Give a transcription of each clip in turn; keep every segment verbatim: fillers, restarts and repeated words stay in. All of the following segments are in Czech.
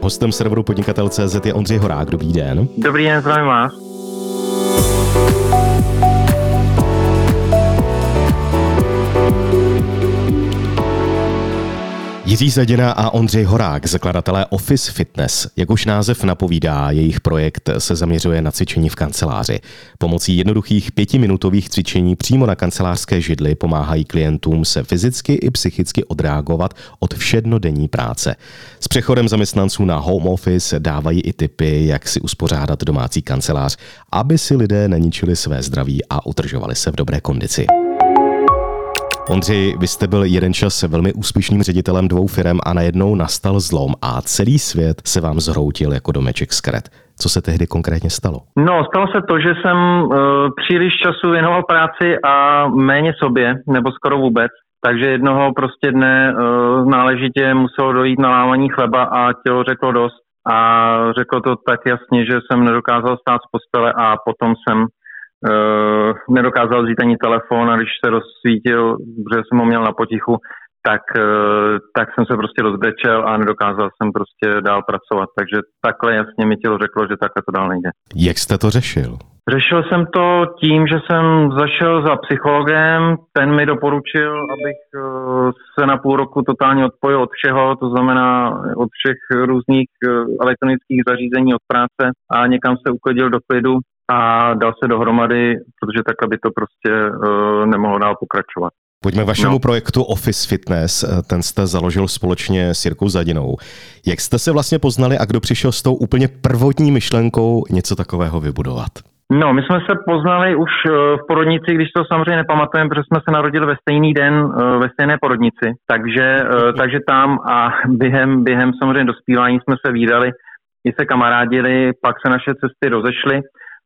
Hostem serveru podnikatel tečka cé zet je Ondřej Horák. Dobrý den. Dobrý den, zdravím vás. Jiří Zadina a Ondřej Horák, zakladatelé Office Fitness. Jak už název napovídá, jejich projekt se zaměřuje na cvičení v kanceláři. Pomocí jednoduchých pětiminutových cvičení přímo na kancelářské židli pomáhají klientům se fyzicky i psychicky odreagovat od všednodenní práce. S přechodem zaměstnanců na home office dávají i tipy, jak si uspořádat domácí kancelář, aby si lidé neničili své zdraví a udržovali se v dobré kondici. Ondřej, vy jste byl jeden čas velmi úspěšným ředitelem dvou firem a najednou nastal zlom a celý svět se vám zhroutil jako domeček z karet. Co se tehdy konkrétně stalo? No, stalo se to, že jsem uh, příliš času věnoval práci a méně sobě, nebo skoro vůbec. Takže jednoho prostě dne uh, náležitě muselo dojít na lámaní chleba a tělo řeklo dost. A řeklo to tak jasně, že jsem nedokázal stát z postele a potom jsem Uh, nedokázal vzít ani telefon a když se rozsvítil, protože jsem ho měl na potichu, tak, uh, tak jsem se prostě rozbrečel a nedokázal jsem prostě dál pracovat. Takže takhle jasně mi tělo řeklo, že takhle to dál nejde. Jak jste to řešil? Řešil jsem to tím, že jsem zašel za psychologem, ten mi doporučil, abych uh, se na půl roku totálně odpojil od všeho, to znamená od všech různých uh, elektronických zařízení, od práce a někam se uklidil do klidu a dal se dohromady, protože tak, aby to prostě uh, nemohlo dál pokračovat. Pojďme k vašemu no. projektu Office Fitness. Ten jste založil společně s Jirkou Zadinou. Jak jste se vlastně poznali a kdo přišel s tou úplně prvotní myšlenkou něco takového vybudovat? No, my jsme se poznali už v porodnici, když to samozřejmě nepamatujeme, protože jsme se narodili ve stejný den ve stejné porodnici. Takže, takže tam a během, během samozřejmě dospívání jsme se vídali, i se kamarádili, pak se naše cesty rozešly.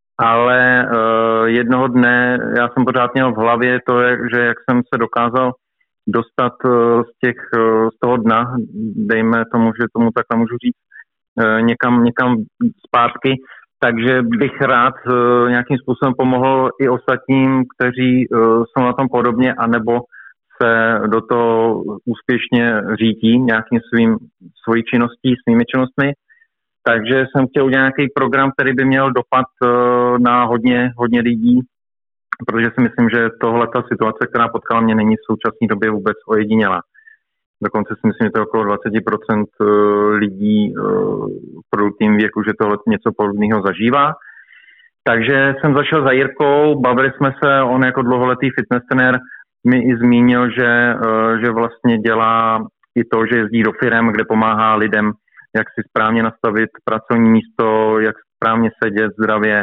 Ale uh, jednoho dne já jsem pořád měl v hlavě to, že jak jsem se dokázal dostat uh, z, těch, uh, z toho dna, dejme tomu, že tomu takhle můžu říct, uh, někam, někam zpátky, takže bych rád uh, nějakým způsobem pomohl i ostatním, kteří uh, jsou na tom podobně, anebo se do toho úspěšně řídí nějakým svým, svojí činností, svými činnostmi. Takže jsem chtěl udělat nějaký program, který by měl dopad na hodně, hodně lidí, protože si myslím, že tohle ta situace, která potkala mě, není v současné době vůbec ojedinělá. Dokonce si myslím, že to je okolo dvacet procent lidí v produktivním věku, že tohle něco podobného zažívá. Takže jsem zašel za Jirkou, bavili jsme se, on jako dlouholetý fitness trenér mi i zmínil, že, že vlastně dělá i to, že jezdí do firem, kde pomáhá lidem, jak si správně nastavit pracovní místo, jak správně sedět zdravě,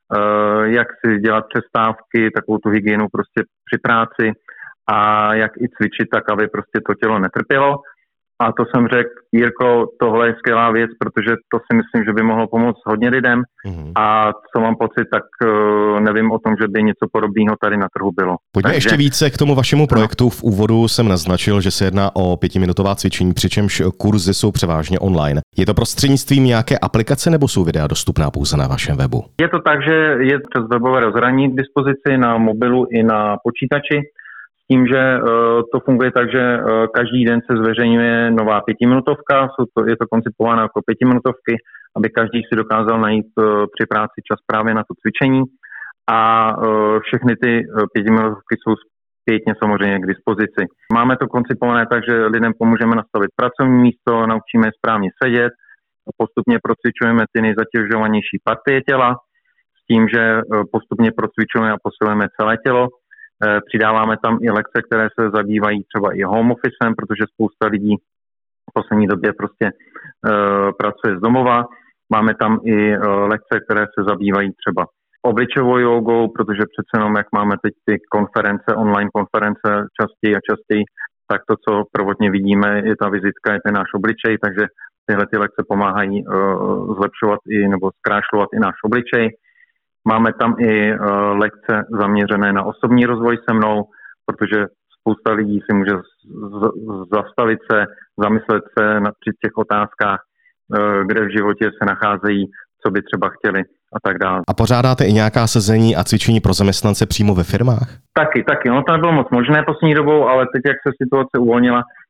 jak si dělat přestávky, takovou tu hygienu prostě při práci a jak i cvičit tak, aby prostě to tělo netrpělo. A to jsem řekl, Jirko, tohle je skvělá věc, protože to si myslím, že by mohlo pomoct hodně lidem. Mm-hmm. A co mám pocit, tak uh, nevím o tom, že by něco podobného tady na trhu bylo. Pojďme Takže... ještě více k tomu vašemu projektu. V úvodu jsem naznačil, že se jedná o pětiminutová cvičení, přičemž kurzy jsou převážně online. Je to prostřednictvím nějaké aplikace nebo jsou videa dostupná pouze na vašem webu? Je to tak, že je přes webové rozhraní k dispozici na mobilu i na počítači. Tím, že uh, to funguje tak, že uh, každý den se zveřejňuje nová pětiminutovka, jsou to, je to koncipované jako pětiminutovky, aby každý si dokázal najít uh, při práci čas právě na to cvičení a uh, všechny ty uh, pětiminutovky jsou zpětně samozřejmě k dispozici. Máme to koncipované tak, že lidem pomůžeme nastavit pracovní místo, naučíme je správně sedět, postupně procvičujeme ty nejzatěžovanější partie těla s tím, že uh, postupně procvičujeme a posilujeme celé tělo. Přidáváme tam i lekce, které se zabývají třeba i home officem, protože spousta lidí v poslední době prostě uh, pracuje z domova. Máme tam i uh, lekce, které se zabývají třeba obličejovou jogou, protože přece jenom, jak máme teď ty konference, online konference častěji a častěji, tak to, co prvotně vidíme, je ta vizitka, je ten náš obličej, takže tyhle ty lekce pomáhají uh, zlepšovat i nebo zkrášlovat i náš obličej. Máme tam i uh, lekce zaměřené na osobní rozvoj se mnou, protože spousta lidí si může z- zastavit se, zamyslet se na, při těch otázkách, uh, kde v životě se nacházejí, co by třeba chtěli a tak dále. A pořádáte i nějaká sezení a cvičení pro zaměstnance přímo ve firmách? Taky, taky. No to nebylo moc možné poslední dobou, ale teď, jak se situace uvolnila,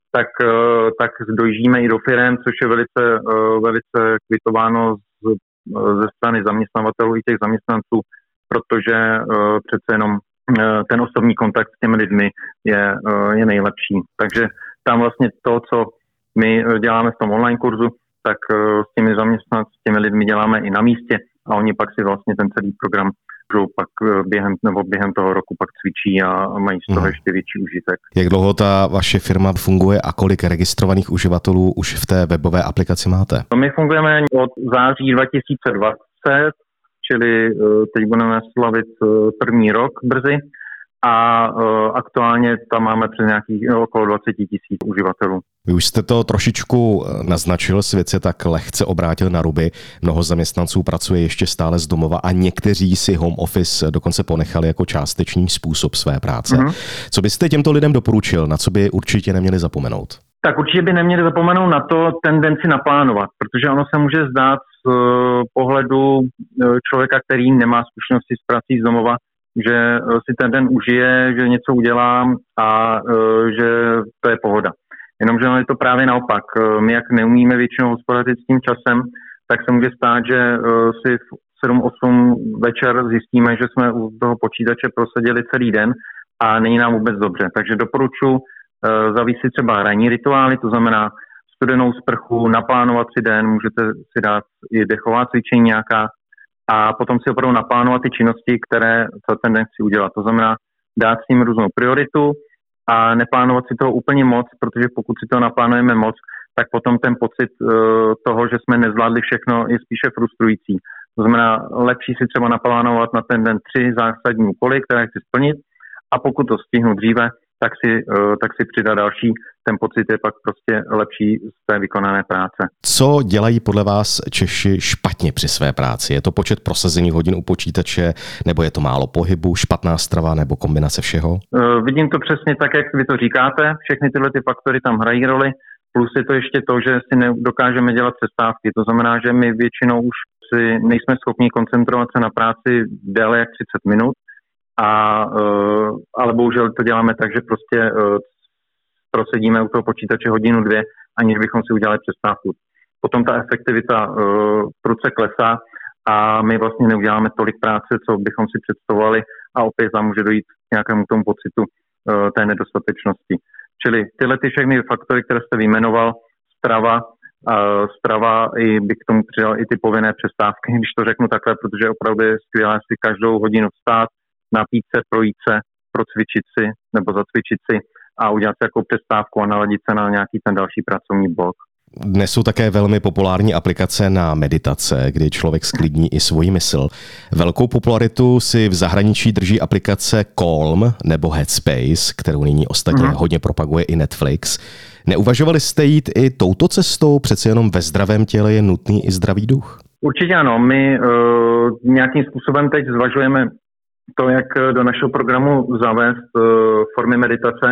tak, tak dojíždíme i do firem, což je velice, velice kvitováno z, ze strany zaměstnavatelů i těch zaměstnanců, protože přece jenom ten osobní kontakt s těmi lidmi je, je nejlepší. Takže tam vlastně to, co my děláme v tom online kurzu, tak s těmi zaměstnanci, s těmi lidmi děláme i na místě a oni pak si vlastně ten celý program můžou pak během, nebo během toho roku pak cvičí a mají z toho hmm. ještě větší užitek. Jak dlouho ta vaše firma funguje a kolik registrovaných uživatelů už v té webové aplikaci máte? My fungujeme od září dva tisíce dvacet, čili teď budeme slavit první rok brzy a aktuálně tam máme přes nějakých okolo dvacet tisíc uživatelů. Vy už jste to trošičku naznačil, svět se tak lehce obrátil na ruby. Mnoho zaměstnanců pracuje ještě stále z domova a někteří si home office dokonce ponechali jako částečný způsob své práce. Mm-hmm. Co byste těmto lidem doporučil, na co by určitě neměli zapomenout? Tak určitě by neměli zapomenout na to ten den si naplánovat, protože ono se může zdát z pohledu člověka, který nemá zkušenosti s prací z domova, že si ten den užije, že něco udělám a že to je pohoda. Jenomže je to právě naopak. My, jak neumíme většinou hospodařit s tím časem, tak se může stát, že si v sedm osm večer zjistíme, že jsme u toho počítače proseděli celý den a není nám vůbec dobře. Takže doporučuji zavést si třeba ranní rituály, to znamená studenou sprchu, naplánovat si den, můžete si dát i dechová cvičení nějaká a potom si opravdu naplánovat ty činnosti, které za ten den chci udělat. To znamená dát s ním různou prioritu a neplánovat si toho úplně moc, protože pokud si to naplánujeme moc, tak potom ten pocit uh, toho, že jsme nezvládli všechno, je spíše frustrující. To znamená, lepší si třeba naplánovat na ten den tři zásadní úkoly, které chci splnit a pokud to stihnu dříve, tak si, uh, tak si přidat další. Ten pocit je pak prostě lepší z té vykonané práce. Co dělají podle vás Češi špatně při své práci? Je to počet prosazených hodin u počítače, nebo je to málo pohybu, špatná strava nebo kombinace všeho? Uh, vidím to přesně tak, jak vy to říkáte. Všechny tyhle ty faktory tam hrají roli. Plus je to ještě to, že si nedokážeme dělat přestávky. To znamená, že my většinou už si nejsme schopni koncentrovat se na práci déle jak třicet minut. A, uh, ale bohužel to děláme tak, že prostě uh, prosedíme u toho počítače hodinu, dvě, aniž bychom si udělali přestávku. Potom ta efektivita uh, prudce klesá a my vlastně neuděláme tolik práce, co bychom si představovali a opět tam může dojít k nějakému tomu pocitu uh, té nedostatečnosti. Čili tyhle ty všechny faktory, které jste vyjmenoval, strava, uh, strava i by k tomu přidal i ty povinné přestávky, když to řeknu takhle, protože opravdu je skvělé si každou hodinu vstát, napít se, projít se, procvičit si nebo zacvičit si a udělat si jako přestávku a naladit se na nějaký ten další pracovní blok. Dnes jsou také velmi populární aplikace na meditace, kdy člověk sklidní i svoji mysl. Velkou popularitu si v zahraničí drží aplikace Calm nebo Headspace, kterou nyní ostatně mm. hodně propaguje i Netflix. Neuvažovali jste jít i touto cestou? Přece jenom ve zdravém těle je nutný i zdravý duch. Určitě ano. My uh, nějakým způsobem teď zvažujeme to, jak do našeho programu zavést uh, formy meditace.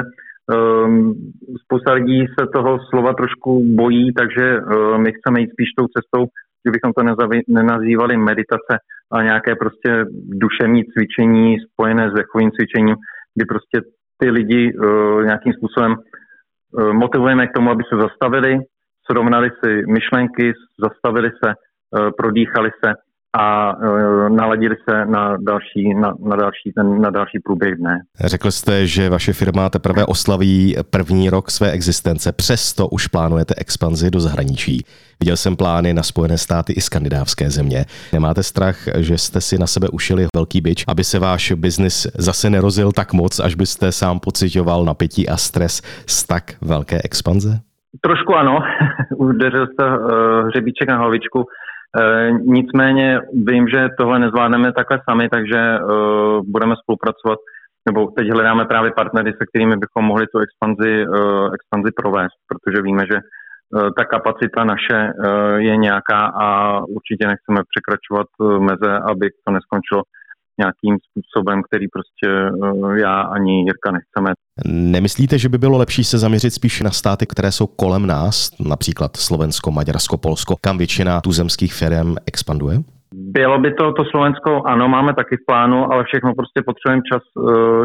Um, spousta lidí se toho slova trošku bojí, takže uh, my chceme jít spíš tou cestou, že bychom to nezavi- nenazývali meditace, ale nějaké prostě duševní cvičení spojené s dechovým cvičením, kdy prostě ty lidi uh, nějakým způsobem uh, motivujeme k tomu, aby se zastavili, srovnali si myšlenky, zastavili se, uh, prodýchali se a e, naladili se na další, na, na, další, ten, na další průběh dne. Řekl jste, že vaše firma teprve oslaví první rok své existence, přesto už plánujete expanzi do zahraničí. Viděl jsem plány na Spojené státy i skandinávské země. Nemáte strach, že jste si na sebe ušili velký bič, aby se váš biznis zase nerozjel tak moc, až byste sám pociťoval napětí a stres z tak velké expanze? Trošku ano, udeřil jste uh, hřebíček na hlavičku. E, nicméně vím, že tohle nezvládneme takhle sami, takže e, budeme spolupracovat, nebo teď hledáme právě partnery, se kterými bychom mohli tu expanzi, e, expanzi provést, protože víme, že e, ta kapacita naše e, je nějaká a určitě nechceme překračovat e, meze, aby to neskončilo nějakým způsobem, který prostě e, já ani Jirka nechceme. Nemyslíte, že by bylo lepší se zaměřit spíš na státy, které jsou kolem nás, například Slovensko, Maďarsko, Polsko, kam většina tuzemských firm expanduje? Bylo by to, to Slovensko, ano, máme taky v plánu, ale všechno prostě potřebujeme čas,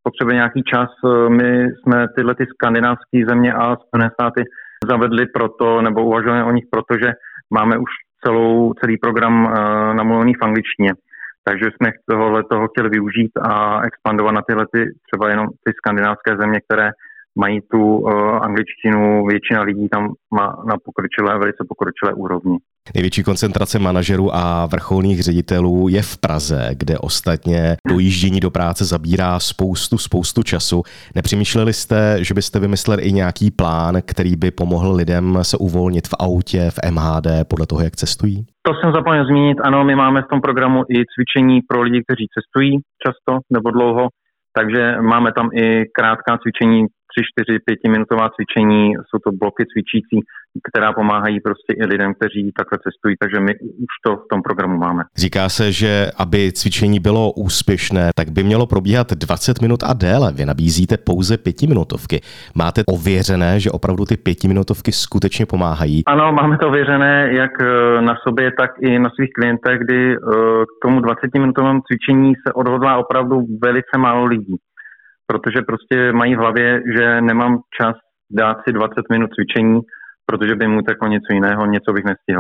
potřebuje nějaký čas. My jsme tyhle ty skandinávské země a Spojené státy zavedli proto, nebo uvažujeme o nich proto, že máme už celou, celý program namluvený v angličtině. Takže jsme tohle toho chtěli využít a expandovat na tyhle ty, třeba jenom ty skandinávské země, které mají tu uh, angličtinu, většina lidí tam má na pokročilé, velice pokročilé úrovni. Největší koncentrace manažerů a vrcholných ředitelů je v Praze, kde ostatně dojíždění do práce zabírá spoustu, spoustu času. Nepřemýšleli jste, že byste vymysleli i nějaký plán, který by pomohl lidem se uvolnit v autě, v M H D, podle toho, jak cestují? To jsem zapomněl zmínit. Ano, my máme v tom programu i cvičení pro lidi, kteří cestují často nebo dlouho, takže máme tam i krátká cvičení, tři, čtyři, pětiminutová cvičení, jsou to bloky cvičící, která pomáhají prostě i lidem, kteří takhle cestují, takže my už to v tom programu máme. Říká se, že aby cvičení bylo úspěšné, tak by mělo probíhat dvacet minut a déle. Vy nabízíte pouze pětiminutovky. Máte ověřené, že opravdu ty pětiminutovky skutečně pomáhají? Ano, máme to ověřené jak na sobě, tak i na svých klientech, kdy k tomu dvacetiminutovému cvičení se odhodlá opravdu velice málo lidí. Protože prostě mají v hlavě, že nemám čas dát si dvacet minut cvičení, protože by mu teklo něco jiného, něco bych nestihl.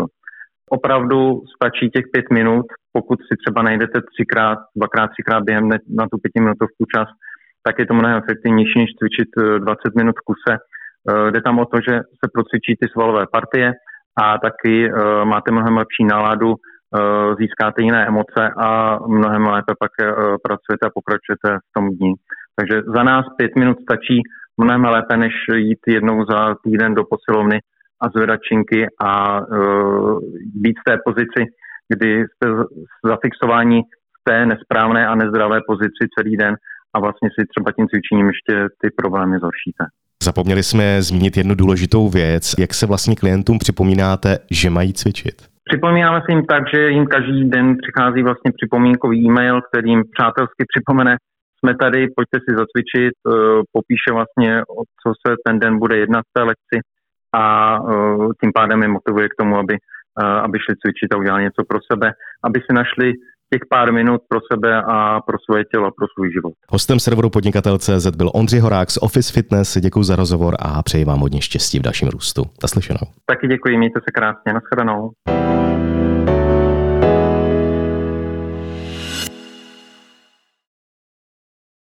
Opravdu stačí těch pět minut, pokud si třeba najdete třikrát, dvakrát, třikrát během na tu pětiminutovku čas, tak je to mnohem efektivnější, než cvičit dvacet minut v kuse. Jde tam o to, že se procvičí ty svalové partie a taky máte mnohem lepší náladu, získáte jiné emoce a mnohem lépe pak pracujete a pokračujete v tom dni. Takže za nás pět minut stačí mnohem lépe, než jít jednou za týden do posilovny a zvedat činky a uh, být v té pozici, kdy jste zafixováni v té nesprávné a nezdravé pozici celý den a vlastně si třeba tím cvičením ještě ty problémy zhoršíte. Zapomněli jsme zmínit jednu důležitou věc. Jak se vlastně klientům připomínáte, že mají cvičit? Připomínáme se jim tak, že jim každý den přichází vlastně připomínkový e-mail, který jim přátelsky připomene, jsme tady, pojďte si zacvičit, popíše vlastně, o co se ten den bude jednat v té lekci a tím pádem je motivuje k tomu, aby, aby šli cvičit a udělali něco pro sebe, aby si našli těch pár minut pro sebe a pro svoje tělo a pro svůj život. Hostem serveru podnikatel tečka cé zet byl Ondřej Horák z Office Fitness. Děkuji za rozhovor a přeji vám hodně štěstí v dalším růstu. Naslyšenou. Taky děkuji, mějte se krásně, nashledanou.